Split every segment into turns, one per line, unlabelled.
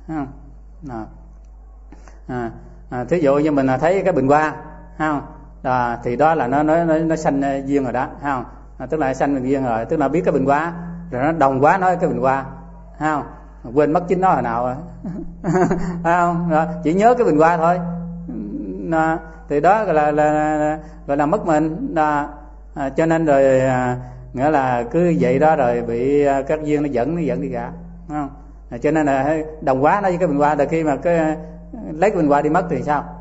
không? Thí dụ như mình thấy cái bình hoa, không? Thì đó là nó sanh duyên rồi đó, không? Tức là sanh duyên rồi, tức là biết cái bình hoa rồi nó đồng quá nói cái bình hoa, không? Quên mất chính nó hồi nào rồi. Không? Rồi, chỉ nhớ cái bình hoa thôi. Thì đó gọi là mất mình. Cho nên rồi nghĩa là cứ vậy đó rồi bị các duyên nó dẫn đi cả, không? Cho nên là đồng quá nó với cái bình hoa, rồi khi mà cái lấy cái bình hoa đi mất thì sao?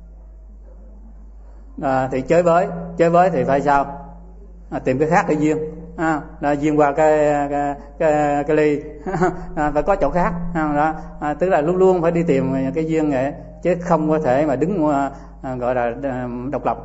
Thì chơi với thì phải sao? Tìm cái khác để duyên, duyên qua cái ly. Phải có chỗ khác, đó. Tức là luôn luôn phải đi tìm cái duyên này, chứ không có thể mà đứng gọi là độc lập.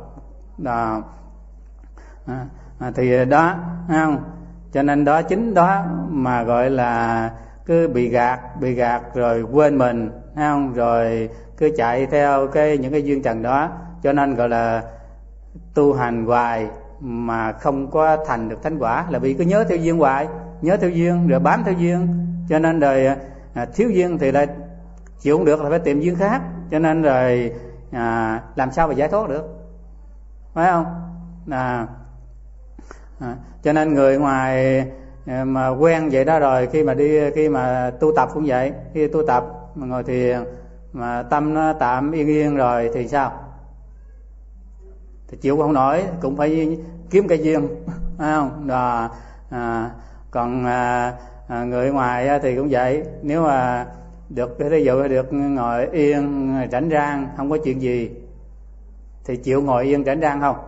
Thì đó, không? Cho nên đó, chính đó mà gọi là cứ bị gạt rồi quên mình, không? Rồi cứ chạy theo những cái duyên trần đó, cho nên gọi là tu hành hoài mà không có thành được thánh quả, là vì cứ nhớ theo duyên hoài, nhớ theo duyên rồi bám theo duyên, cho nên rồi thiếu duyên thì lại chịu không được, là phải tìm duyên khác, cho nên rồi làm sao mà giải thoát được, phải không? Cho nên người ngoài mà quen vậy đó rồi, khi mà tu tập cũng vậy, khi tu tập mà ngồi thiền mà tâm nó tạm yên rồi thì sao? Thì chịu không nổi, cũng phải kiếm cái duyên, phải không? Còn người ngoài thì cũng vậy, nếu mà ví dụ được ngồi yên rảnh rang không có chuyện gì thì chịu ngồi yên rảnh rang không?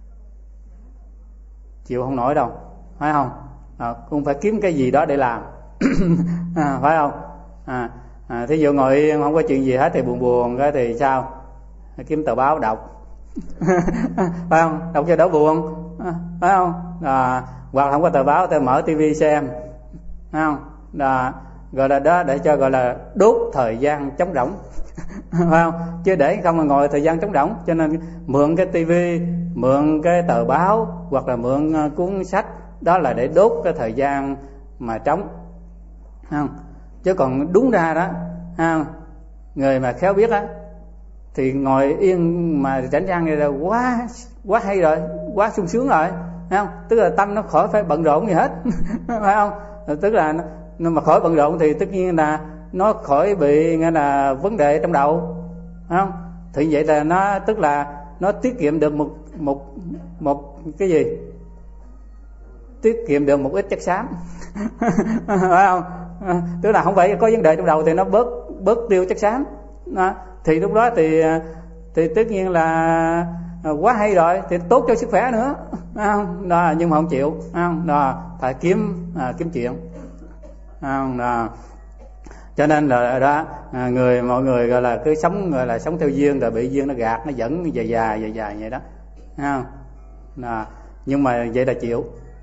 Chịu không nổi đâu, phải không? Cũng phải kiếm cái gì đó để làm. Phải không? Thí dụ ngồi yên không có chuyện gì hết thì buồn cái thì sao? Kiếm tờ báo đọc. Phải không? Đọc cho đỡ buồn, phải không? Hoặc không có tờ báo thì mở tivi xem, phải không? Gọi là đó, để cho gọi là đốt thời gian trống rỗng. Phải không? Chứ để không mà ngồi thời gian trống rỗng, cho nên mượn cái tivi, mượn cái tờ báo hoặc là mượn cuốn sách, đó là để đốt cái thời gian mà trống, không? Chứ còn đúng ra đó, không? Người mà khéo biết á thì ngồi yên mà rảnh rang này là quá hay rồi, quá sung sướng rồi, thấy không? Tức là tâm nó khỏi phải bận rộn gì hết. Phải không? Tức là nó mà khỏi bận rộn thì tất nhiên là nó khỏi bị nghe là vấn đề trong đầu, phải không? Thì vậy là nó, tức là nó tiết kiệm được một cái gì? Tiết kiệm được một ít chất xám. Phải không? Tức là không phải có vấn đề trong đầu thì nó bớt tiêu chất xám. Thì lúc đó thì tất nhiên là quá hay rồi, thì tốt cho sức khỏe nữa, không? Nhưng mà không chịu, không? Phải kiếm chuyện, không? Cho nên là đó, mọi người gọi là cứ sống, gọi là sống theo duyên, rồi bị duyên nó gạt, nó dẫn dài vậy đó, không? Nhưng mà vậy là chịu.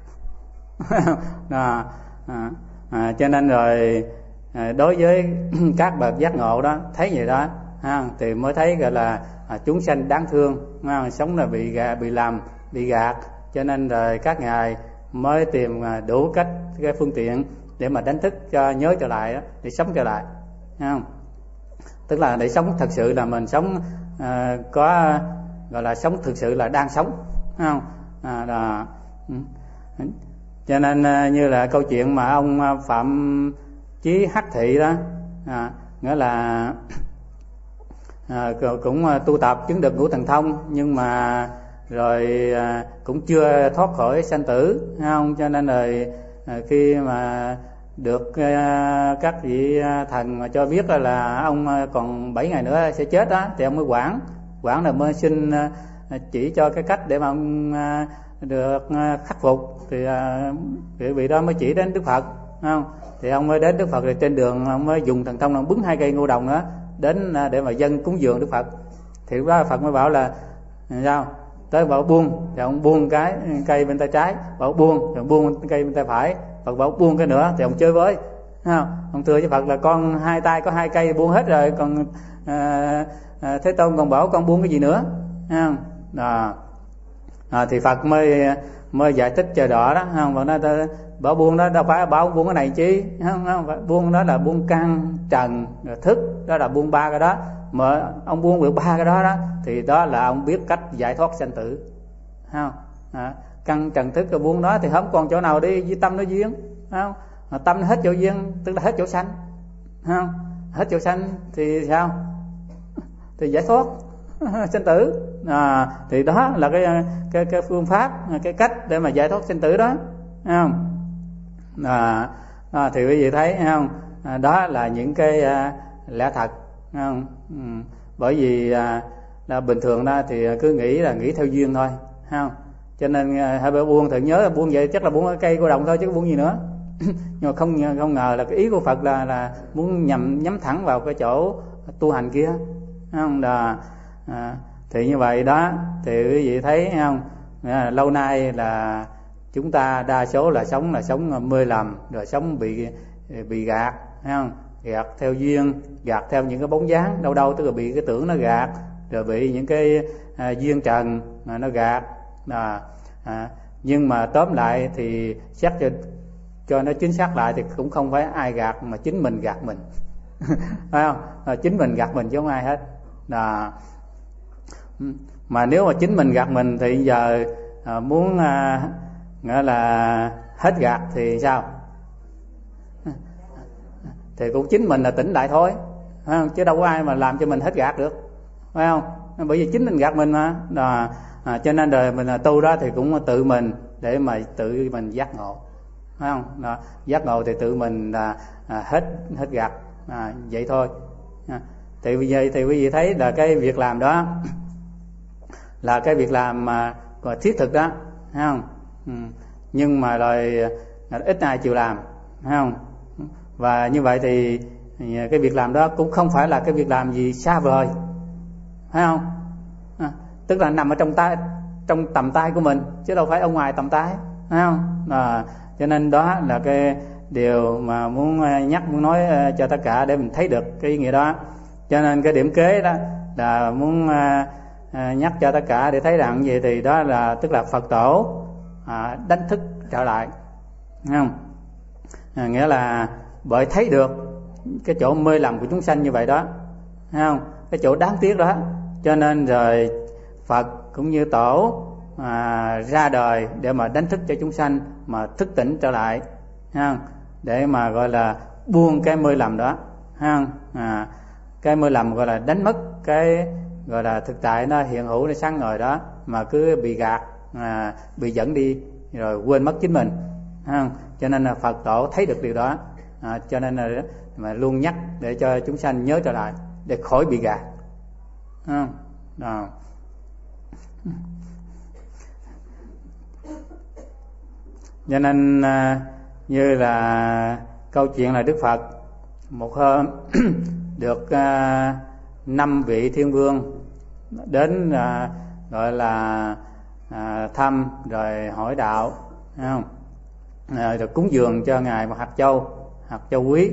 Cho nên rồi đối với các bậc giác ngộ đó, thấy vậy đó, thì mới thấy gọi là chúng sanh đáng thương, sống là bị gạt, cho nên rồi các ngài mới tìm đủ cách, cái phương tiện để mà đánh thức cho nhớ trở lại đó, để sống trở lại, không? Tức là để sống thật sự là mình sống có gọi là sống thực sự là đang sống, không? Cho nên như là câu chuyện mà ông Phạm Chí Hắc Thị đó, nghĩa là cũng tu tập chứng được ngũ thần thông, nhưng mà rồi cũng chưa thoát khỏi sanh tử, không? Cho nên rồi khi mà được các vị thần mà cho biết là ông còn 7 ngày nữa sẽ chết đó, thì ông mới quản là mới xin chỉ cho cái cách để mà ông được khắc phục, thì vị đó mới chỉ đến Đức Phật, không? Thì ông mới đến Đức Phật, rồi trên đường ông mới dùng thần thông, ông bứng 2 cây ngô đồng đó đến để mà dâng cúng dường Đức Phật. Thì lúc đó Phật mới bảo là sao? Tới bảo buông, thì ông buông cái cây bên tay trái, bảo buông, rồi buông cây bên tay phải, Phật bảo buông cái nữa, thì ông chơi với, không? Ông thưa với Phật là con 2 tay có 2 cây buông hết rồi, còn Thế Tôn còn bảo con buông cái gì nữa, không? Thì Phật mới giải thích cho rõ đó, không? Và nó bảo buông đó đâu phải bảo buông cái này chi, không? Buông đó là buông căn trần rồi thức, đó là buông ba cái đó. Mà ông buông được ba cái đó đó thì đó là ông biết cách giải thoát sanh tử, không? Căn trần thức rồi buông đó thì không còn chỗ nào đi với tâm nó duyên, không? Tâm nó hết chỗ duyên tức là hết chỗ sanh, không? Hết chỗ sanh thì sao? Thì giải thoát sanh tử. Thì đó là cái phương pháp, cái cách để mà giải thoát sanh tử đó, không? Thì quý vị thấy không? Đó là những cái lẽ thật, không? Bởi vì là bình thường đó thì cứ nghĩ theo duyên thôi, không? Cho nên hai bữa buông thì nhớ buông vậy chắc là buông cái cây cô đồng thôi chứ buông gì nữa. Nhưng mà không ngờ là cái ý của Phật là muốn nhắm thẳng vào cái chỗ tu hành kia, không? Thì như vậy đó thì quý vị thấy không? Lâu nay là chúng ta đa số là sống mê lầm, rồi sống bị gạt, thấy không? Gạt theo duyên, gạt theo những cái bóng dáng đâu tức là bị cái tưởng nó gạt, rồi bị những cái duyên trần mà nó gạt. Nhưng mà tóm lại thì xét cho nó chính xác lại thì cũng không phải ai gạt mà chính mình gạt mình. Phải không? Chính mình gạt mình chứ không ai hết. Mà nếu mà chính mình gạt mình thì giờ muốn nghĩa là hết gạt thì sao? Thì cũng chính mình là tỉnh lại thôi, phải không? Chứ đâu có ai mà làm cho mình hết gạt được, phải không? Bởi vì chính mình gạt mình mà. Cho nên đời mình tu đó thì cũng tự mình để mà tự mình giác ngộ, phải không? Giác ngộ thì tự mình hết gạt, vậy thôi. Thì bây giờ thì quý vị thấy là cái việc làm đó là cái việc làm mà thiết thực đó, thấy không? Nhưng mà rồi ít ai chịu làm, thấy không? Và như vậy thì cái việc làm đó cũng không phải là cái việc làm gì xa vời, phải không? Tức là nằm ở trong tầm tay của mình chứ đâu phải ở ngoài tầm tay, phải không? Cho nên đó là cái điều mà muốn nói cho tất cả để mình thấy được cái ý nghĩa đó. Cho nên cái điểm kế đó là muốn nhắc cho tất cả để thấy rằng gì thì đó là tức là Phật tổ đánh thức trở lại, thấy không? Nghĩa là bởi thấy được cái chỗ mê lầm của chúng sanh như vậy đó, thấy không? Cái chỗ đáng tiếc đó, cho nên rồi Phật cũng như tổ ra đời để mà đánh thức cho chúng sanh mà thức tỉnh trở lại, thấy không? Để mà gọi là buông cái mê lầm đó, thấy không? Cái mê lầm gọi là đánh mất cái gọi là thực tại nó hiện hữu, nó sáng ngời đó, mà cứ bị gạt, bị dẫn đi rồi quên mất chính mình, thấy không? Cho nên là Phật tổ thấy được điều đó, cho nên là mà luôn nhắc để cho chúng sanh nhớ trở lại để khỏi bị gạt, thấy không? Cho nên như là câu chuyện là Đức Phật một hôm được 5 vị thiên vương đến gọi là thăm rồi hỏi đạo, thấy không? Rồi cúng dường cho ngài một hạt châu quý.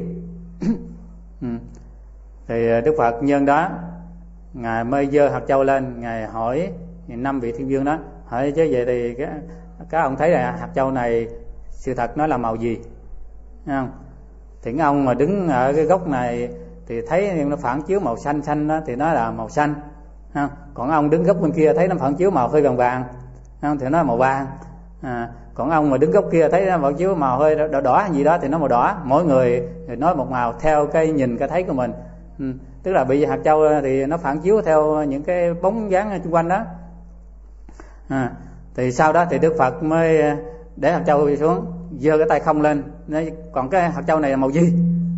Thì Đức Phật nhân đó ngài mới giơ hạt châu lên, ngài hỏi 5 vị thiên vương đó, hỏi chứ vậy thì các ông thấy là hạt châu này sự thật nó là màu gì, thấy không? Thì cái ông mà đứng ở cái góc này thì thấy nó phản chiếu màu xanh đó thì nó là màu xanh, thấy không? Còn ông đứng góc bên kia thấy nó phản chiếu màu hơi vàng, thấy không? Thì nó là màu vàng. Còn ông mà đứng góc kia thấy nó phản chiếu màu hơi đỏ gì đó thì nó màu đỏ. Mỗi người nói một màu theo cái nhìn cái thấy của mình. Tức là bị hạt châu thì nó phản chiếu theo những cái bóng dáng xung quanh đó. Thì sau đó thì Đức Phật mới để hạt châu xuống, giơ cái tay không lên, nói, còn cái hạt châu này là màu gì?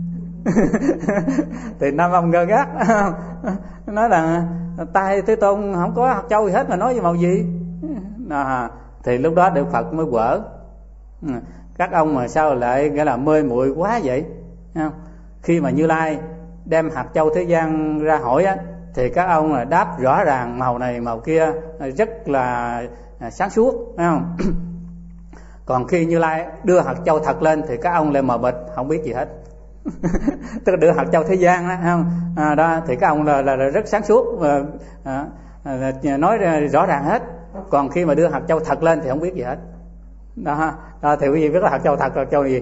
Thì 5 ông ngơ ngác, nói là tay Thế Tôn không có hạt châu gì hết mà nói về màu gì? Thì lúc đó Đức Phật mới quở, các ông mà sao lại nghĩa là mê muội quá vậy? Khi mà Như Lai đem hạt châu thế gian ra hỏi á, thì các ông là đáp rõ ràng màu này màu kia, rất là sáng suốt, phải không? Còn khi Như Lai đưa hạt châu thật lên thì các ông lại mờ mịt, không biết gì hết. Tức là đưa hạt châu thế gian đó, không? Đó thì các ông là rất sáng suốt, nói rõ ràng hết. Còn khi mà đưa hạt châu thật lên thì không biết gì hết, Đó thì quý vị biết là hạt châu thật là châu gì.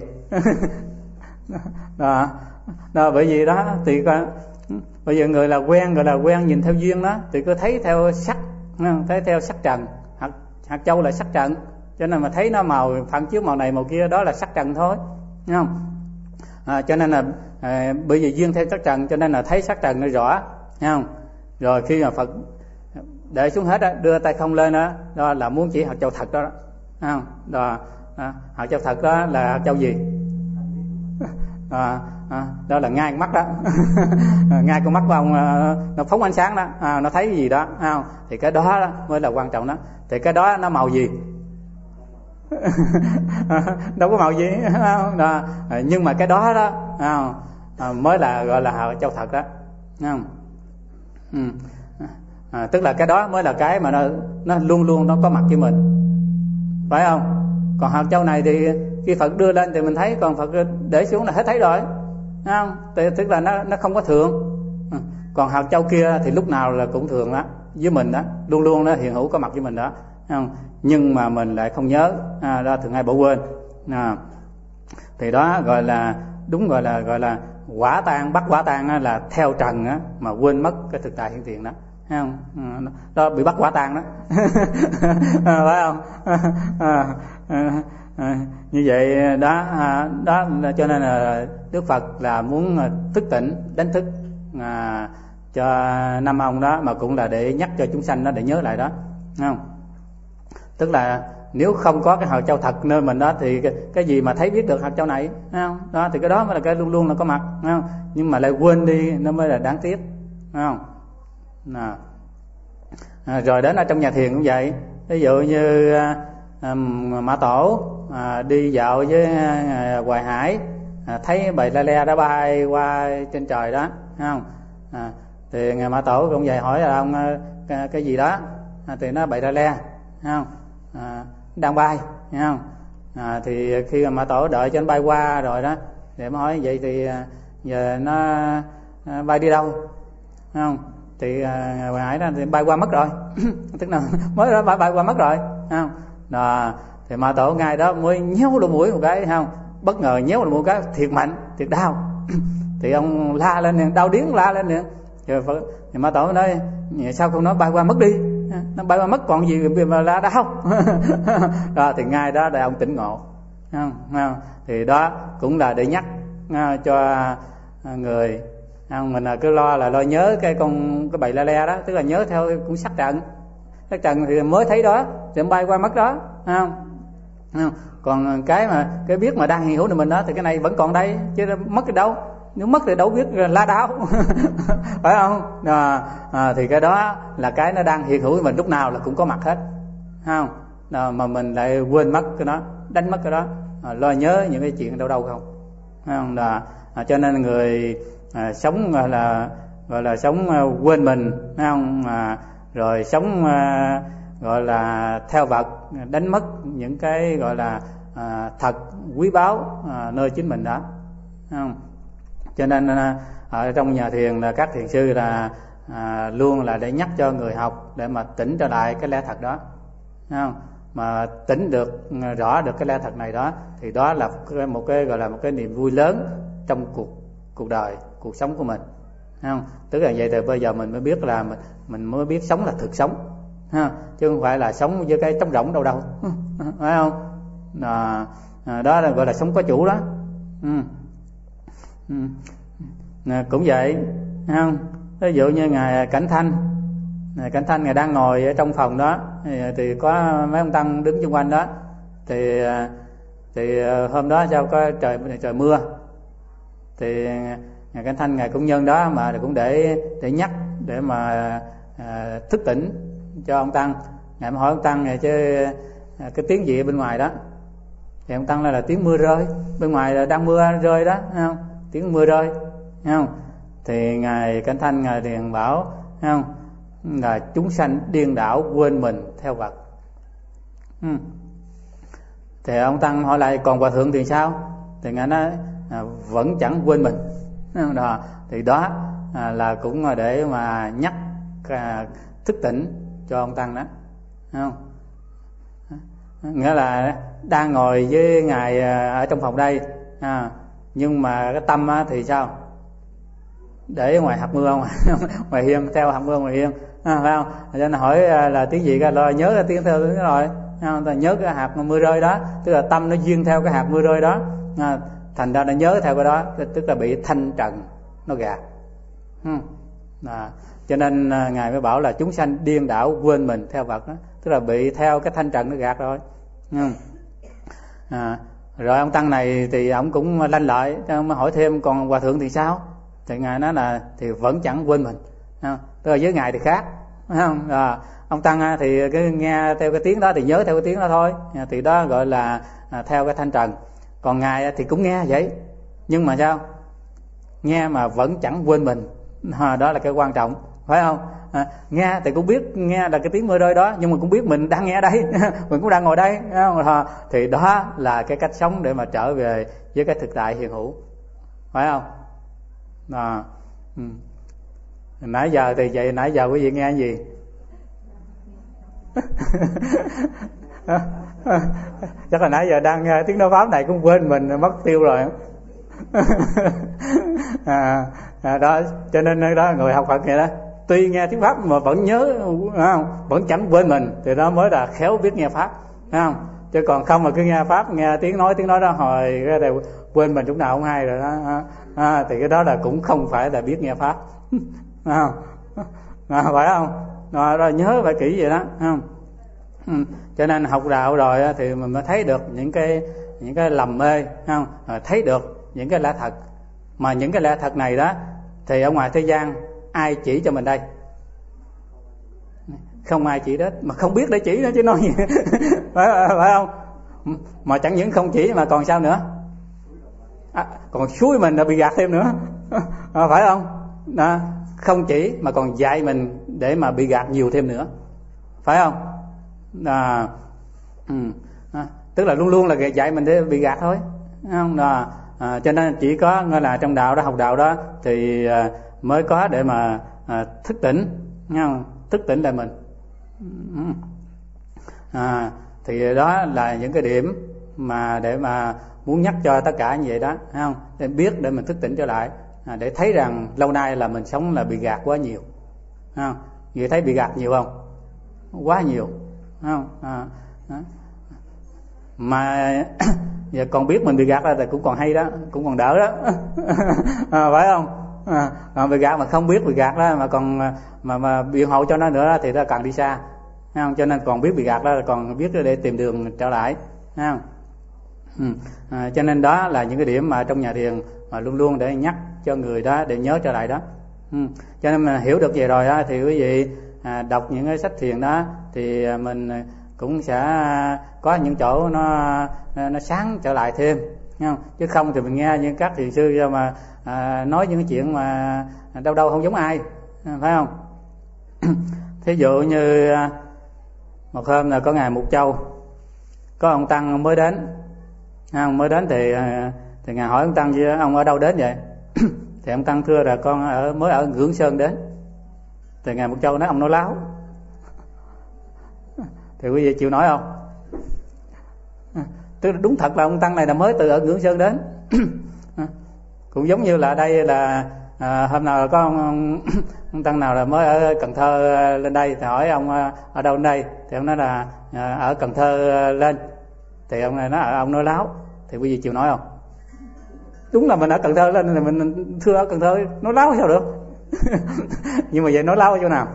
Đó, bởi vì đó thì bây giờ người là quen, gọi là quen nhìn theo duyên đó, thì cứ thấy theo sắc, thấy theo sắc trần. Hạt châu là sắc trần, cho nên mà thấy nó màu phản chiếu màu này màu kia, đó là sắc trần thôi, thấy không? Cho nên là bởi vì duyên theo sắc trần cho nên là thấy sắc trần nó rõ, thấy không? Rồi khi mà Phật để xuống hết đó, đưa tay không lên đó, đó là muốn chỉ hạt châu thật đó, thấy không? Đó, hạt châu thật đó là hạt châu gì? Đó là ngay con mắt đó. Ngay con mắt của ông nó phóng ánh sáng đó, nó thấy cái gì đó, không? Thì cái đó mới là quan trọng đó. Thì cái đó nó màu gì? Đâu có màu gì, không? Đó. Nhưng mà cái đó đó mới là gọi là hạt châu thật đó, không? Tức là cái đó mới là cái mà nó luôn luôn nó có mặt với mình, phải không? Còn hạt châu này thì khi Phật đưa lên thì mình thấy, còn Phật để xuống là hết thấy rồi, không? Tức là nó không có thường. Còn hạt châu kia thì lúc nào là cũng thường đó, với mình đó, luôn luôn nó hiện hữu có mặt với mình đó, không? Nhưng mà mình lại không nhớ, đó thường hay bỏ quên. Thì đó gọi là đúng, gọi là quả tan, bắt quả tan là theo trần á, mà quên mất cái thực tại hiện tiền đó, thấy không? Đó bị bắt quả tang đó. Phải không? Như vậy đó, đó cho nên là Đức Phật là muốn thức tỉnh, đánh thức cho năm ông đó, mà cũng là để nhắc cho chúng sanh đó để nhớ lại đó, thấy không? Tức là nếu không có cái hạt châu thật nơi mình đó thì cái gì mà thấy biết được hạt châu này, thấy không? Đó thì cái đó mới là cái luôn luôn là có mặt, thấy không? Nhưng mà lại quên đi nó mới là đáng tiếc, thấy không? Rồi đến ở trong nhà thiền cũng vậy. Ví dụ như Mã Tổ đi dạo với Hoài Hải, thấy bầy la le đã bay qua trên trời đó, thấy không? Thì Ngài Mã Tổ cũng vậy, hỏi là ông cái gì đó, thì nó bầy la le, thấy không? Đang bay, thấy không? Thì khi Mã Tổ đợi cho nó bay qua rồi đó, thì mới hỏi vậy thì giờ nó bay đi đâu, thấy không? Thì hồi nãy đó thì bay qua mất rồi. Tức là mới đó bay qua mất rồi, thấy không? Đó, thì Mã Tổ ngay đó mới nhéo lỗ mũi một cái, thấy không? Bất ngờ nhéo lỗ mũi cái thiệt mạnh, thiệt đau. Thì ông la lên liền, đau điếng la lên liền. Thì Mã Tổ nói sao không nói bay qua mất đi, nó bay qua mất còn gì mà la đau. Đó, thì ngay đó để ông tỉnh ngộ, thấy không? Thì đó cũng là để nhắc cho người, mình cứ lo nhớ cái bầy la le đó, tức là nhớ theo cũng sắc trần thì mới thấy đó, thì bay qua mất đó, không? Còn cái biết mà đang hiện hữu của mình đó thì cái này vẫn còn đây, chứ mất cái đâu. Nếu mất thì đâu biết la đau. Phải không? Thì cái đó là cái nó đang hiện hữu của mình, lúc nào là cũng có mặt hết, không? Mà mình lại quên mất cái đó, đánh mất cái đó, lo nhớ những cái chuyện đâu không, không? Cho nên người sống gọi là sống quên mình, thấy không? Rồi sống gọi là theo vật, đánh mất những cái gọi là thật quý báu nơi chính mình đó, thấy không? Cho nên ở trong nhà thiền là các thiền sư là luôn là để nhắc cho người học để mà tỉnh trở lại cái lẽ thật đó, thấy không? Mà tỉnh được rõ được cái lẽ thật này đó thì đó là một cái gọi là một cái niềm vui lớn trong cuộc đời, cuộc sống của mình, thấy không? Tức là vậy thì bây giờ mình mới biết là mình mới biết sống là thực sống, ha, chứ không phải là sống với cái trống rỗng đâu, phải không? Đó là gọi là sống có chủ đó. Cũng vậy, thấy không? Ví dụ như ngài Cảnh Thanh ngài đang ngồi ở trong phòng đó, thì có mấy ông tăng đứng xung quanh đó, thì hôm đó sao có trời mưa, thì ngài Cảnh Thanh ngài cũng nhân đó mà cũng để nhắc để mà thức tỉnh cho ông tăng. Ngài mới hỏi ông tăng này chứ cái tiếng gì ở bên ngoài đó, thì ông tăng là tiếng mưa rơi, bên ngoài là đang mưa rơi đó, thấy không? Tiếng mưa rơi, thấy không? Thì ngài Cảnh Thanh ngài liền bảo, thấy không, là chúng sanh điên đảo quên mình theo vật. Thì ông tăng hỏi lại còn hòa thượng thì sao? Thì ngài nói vẫn chẳng quên mình. Đó, thì đó là cũng để mà nhắc thức tỉnh cho ông tăng đó, thấy không? nghĩa là đang ngồi với ngài ở trong phòng đây, nhưng mà cái tâm thì sao, để ngoài hạt mưa ngoài hiên, theo hạt mưa ngoài hiên, phải không? Cho nên hỏi là tiếng gì ra, nhớ ra tiếng theo tiếng rồi, ta nhớ cái hạt mưa rơi đó, tức là tâm nó duyên theo cái hạt mưa rơi đó, thành ra nó nhớ theo cái đó, tức là bị thanh trần nó gạt. Cho nên ngài mới bảo là chúng sanh điên đảo quên mình theo vật đó, tức là bị theo cái thanh trần nó gạt rồi. Rồi ông tăng này thì ông cũng lanh lợi, mới hỏi thêm còn hòa thượng thì sao? Thì ngài nói là thì vẫn chẳng quên mình, tức là với ngài thì khác, phải không? Ông tăng thì cứ nghe theo cái tiếng đó thì nhớ theo cái tiếng đó thôi, thì đó gọi là theo cái thanh trần. Còn ngài thì cũng nghe vậy, nhưng mà sao? Nghe mà vẫn chẳng quên mình, đó là cái quan trọng, phải không? Nghe thì cũng biết nghe là cái tiếng mưa rơi đó, nhưng mà cũng biết mình đang nghe đây mình cũng đang ngồi đây, thì đó là cái cách sống để mà trở về với cái thực tại hiện hữu, phải không? Nãy giờ thì vậy, nãy giờ quý vị nghe cái gì? Chắc là nãy giờ đang nghe tiếng nói pháp này cũng quên mình mất tiêu rồi. Đó, cho nên đó người học Phật vậy đó, tuy nghe tiếng pháp mà vẫn nhớ, vẫn chẳng quên mình, thì đó mới là khéo biết nghe pháp, phải không? Chứ còn không mà cứ nghe pháp, nghe tiếng nói đó hồi cái đều quên mình lúc nào không hay rồi đó, thì cái đó là cũng không phải là biết nghe pháp. Phải không? Đó, nhớ phải kỹ vậy đó, không? Cho nên học đạo rồi thì mình mới thấy được những cái lầm mê, không? Thấy được những cái lẽ thật, mà những cái lẽ thật này đó thì ở ngoài thế gian ai chỉ cho mình đây? Không ai chỉ đến, mà không biết để chỉ nữa chứ nói gì. phải không? Mà chẳng những không chỉ mà còn sao nữa, còn xúi mình là bị gạt thêm nữa. Phải không? Đó, không chỉ mà còn dạy mình để mà bị gạt nhiều thêm nữa, phải không? Tức là luôn luôn là dạy mình để bị gạt thôi, không? Cho nên chỉ có gọi là trong đạo đó, học đạo đó thì mới có để mà thức tỉnh, không? Thức tỉnh lại mình. Thì đó là những cái điểm mà để mà muốn nhắc cho tất cả như vậy đó, không? Để biết, để mình thức tỉnh trở lại, để thấy rằng lâu nay là mình sống là bị gạt quá nhiều, không? Vậy thấy bị gạt nhiều không? Quá nhiều, không? Mà giờ còn biết mình bị gạt ra thì cũng còn hay đó, cũng còn đỡ đó. Phải không? Còn bị gạt mà không biết bị gạt đó mà còn mà biện hộ cho nó nữa đó, thì nó càng đi xa, không? Cho nên còn biết bị gạt đó, còn biết để tìm đường trở lại, không? Cho nên đó là những cái điểm mà trong nhà thiền mà luôn luôn để nhắc cho người đó để nhớ trở lại đó. Cho nên mà hiểu được vậy rồi đó, thì quý vị đọc những cái sách thiền đó thì mình cũng sẽ có những chỗ nó sáng trở lại thêm, không? Chứ không thì mình nghe những các thiền sư mà nói những cái chuyện mà đâu không giống ai, phải không? Thí dụ như một hôm là có ngài Mục Châu, có ông tăng mới đến, mới đến thì ngài hỏi ông tăng gì đó, ông ở đâu đến vậy? Thì ông tăng thưa là con mới ở Ngưỡng Sơn đến. Thì ngài Mục Châu nói ông nói láo. Thì quý vị chịu nói không? Tức là đúng thật là ông tăng này là mới từ ở Ngưỡng Sơn đến. Cũng giống như là đây là hôm nào có ông tăng nào là mới ở Cần Thơ lên đây, thì hỏi ông ở đâu lên đây, thì ông nói là ở Cần Thơ lên. Thì ông này nói ông nói láo. Thì quý vị chịu nói không? Đúng là mình ở Cần Thơ lên thì mình thưa ở Cần Thơ, nói láo sao được? Nhưng mà vậy nói láo ở chỗ nào?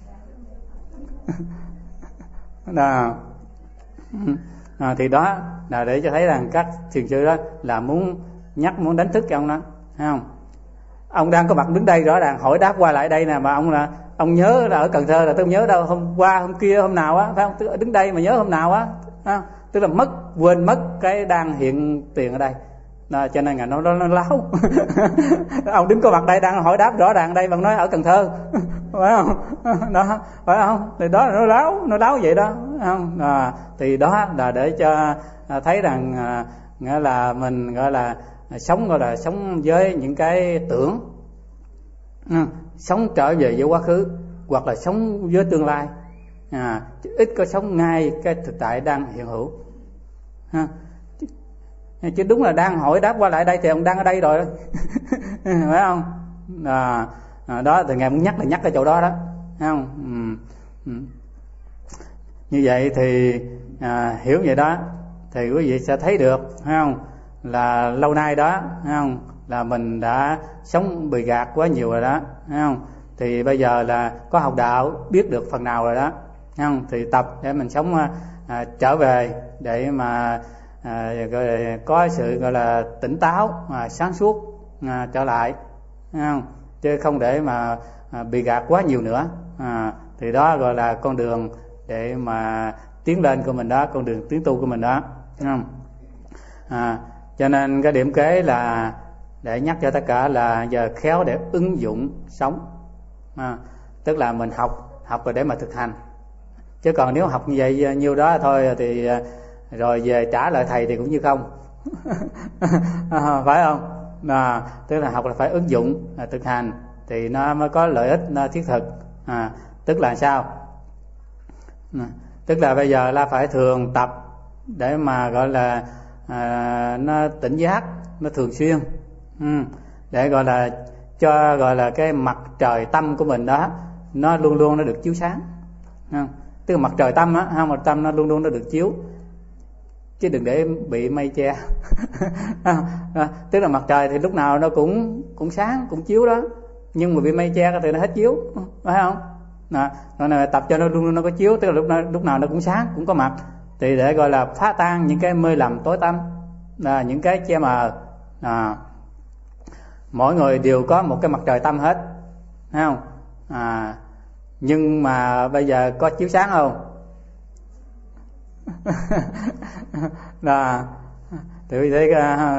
Thì đó là để cho thấy rằng các thiền sư đó là muốn nhắc, muốn đánh thức cho ông đó, thấy không? Ông đang có mặt đứng đây rõ ràng, hỏi đáp qua lại đây nè, mà ông nhớ là ở Cần Thơ, là tôi nhớ đâu hôm qua hôm kia hôm nào á, phải không? Tức đứng đây mà nhớ hôm nào á, tức là quên mất cái đang hiện tiền ở đây. Đó, cho nên ngài nói nó láo. Ông đứng có mặt đây đang hỏi đáp rõ ràng đây mà nói ở Cần Thơ, phải không? Đó, phải không? Thì đó là nó láo vậy đó, phải không? Thì đó là để cho thấy rằng nghĩa là mình gọi là sống với những cái tưởng, sống trở về với quá khứ, hoặc là sống với tương lai, ít có sống ngay cái thực tại đang hiện hữu. Chứ đúng là đang hỏi đáp qua lại đây thì ông đang ở đây rồi. Phải không? Đó thì Ngài muốn nhắc cái chỗ đó đó, thấy không? Như vậy thì hiểu vậy đó thì quý vị sẽ thấy được, thấy không, là lâu nay đó, thấy không, là mình đã sống bị gạt quá nhiều rồi đó, thấy không? Thì bây giờ là có học đạo, biết được phần nào rồi đó, thấy không? Thì tập để mình sống trở về để mà có sự gọi là tỉnh táo, sáng suốt trở lại, thấy không? Chứ không để mà bị gạt quá nhiều nữa. Thì đó gọi là con đường để mà tiến lên của mình đó, con đường tiến tu của mình đó, thấy không? Cho nên cái điểm kế là để nhắc cho tất cả là giờ khéo để ứng dụng sống. Tức là mình học rồi để mà thực hành. Chứ còn nếu học như vậy nhiêu đó thôi thì rồi về trả lại thầy thì cũng như không. Phải không? Tức là học là phải ứng dụng, thực hành thì nó mới có lợi ích thiết thực. Tức là sao? Tức là bây giờ là phải thường tập để mà gọi là nó tỉnh giác, nó thường xuyên, để gọi là cho gọi là cái mặt trời tâm của mình đó nó luôn luôn nó được chiếu sáng. Tức là mặt trời tâm á, mặt tâm nó luôn luôn nó được chiếu, chứ đừng để bị mây che. Tức là mặt trời thì lúc nào nó cũng sáng, cũng chiếu đó, nhưng mà bị mây che thì nó hết chiếu, phải không? Rồi tập cho nó luôn luôn nó có chiếu, tức là lúc nào nó cũng sáng, cũng có mặt, thì để gọi là phá tan những cái mê lầm tối tăm, những cái che mờ. Mỗi người đều có một cái mặt trời tâm hết, thấy không? Nhưng mà bây giờ có chiếu sáng không? Thì thấy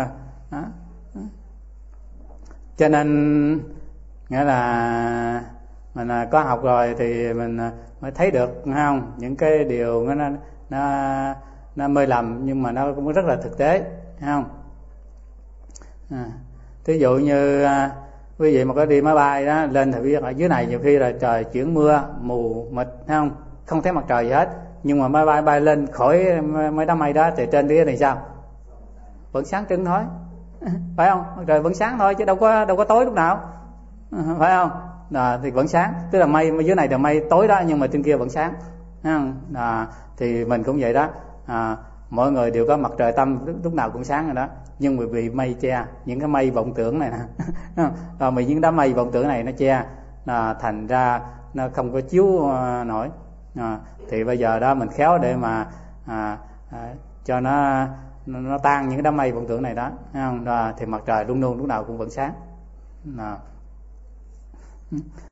cho nên nghĩa là mình có học rồi thì mình mới thấy được, thấy không? Những cái điều nó mê lầm nhưng mà nó cũng rất là thực tế, thấy không? Thí dụ như quý vị mà có đi máy bay đó lên thì biết ở dưới này nhiều khi là trời chuyển mưa mù mịt, thấy không? Không thấy mặt trời gì hết, nhưng mà máy bay bay lên khỏi mấy đám mây đó thì trên kia này sao? Vẫn sáng trưng thôi. Phải không? Mặt trời vẫn sáng thôi chứ đâu có tối lúc nào. Phải không? Thì vẫn sáng, tức là mây dưới này là mây tối đó nhưng mà trên kia vẫn sáng. Thấy không? Thì mình cũng vậy đó. Mọi người đều có mặt trời tâm lúc nào cũng sáng rồi đó, nhưng mà bị mây che, những cái mây vọng tưởng này nè, rồi mà những đám mây vọng tưởng này nó che, thành ra nó không có chiếu nổi. Thì bây giờ đó mình khéo để mà cho nó tan những cái đám mây vọng tưởng này đó, thấy không? Thì mặt trời luôn luôn lúc nào cũng vẫn sáng.